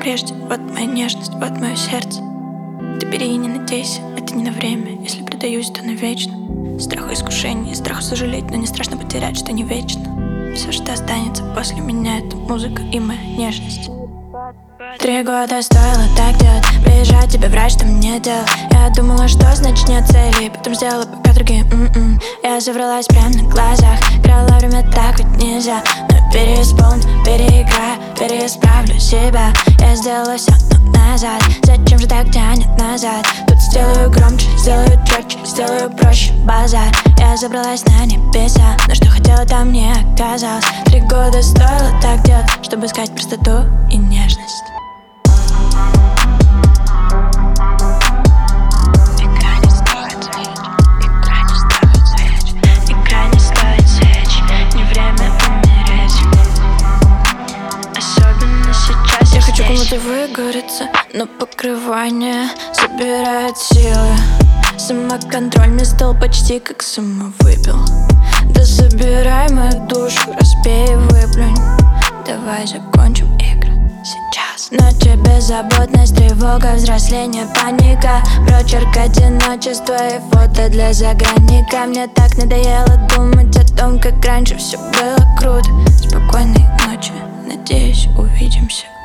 прежде. Вот моя нежность, вот мое сердце. Ты бери и не надейся, это не на время. Если предаюсь, то навечно. Страху искушений, страху сожалеть, но не страшно потерять, что не вечно. Все, что останется после меня, это музыка и моя нежность. 3 года стоило так делать, приезжать тебе врать, что мне делать. Я думала, что значит нет цели, потом сделала пока другие Я завралась прямо на глазах, играла время так ведь нельзя. Но переисполню, переиграю, переисправлю себя. Я сделала все, но назад, зачем же так тянет назад? Тут сделаю громче, сделаю четче, сделаю проще базар. Я забралась на небеса, но что хотела, там не оказалось. 3 года стоило так делать, чтобы искать простоту и нежность. Кому-то выгорится, но покрывание забирает силы. Самоконтроль мне стал почти как самовыпил. Да забирай мою душу, разбей и выплюнь. Давай закончим игры сейчас. Ночи беззаботность, тревога, взросление, паника. Прочерк одиночества и фото для загранника. Мне так надоело думать о том, как раньше все было круто. Спокойной ночи, надеюсь, увидимся.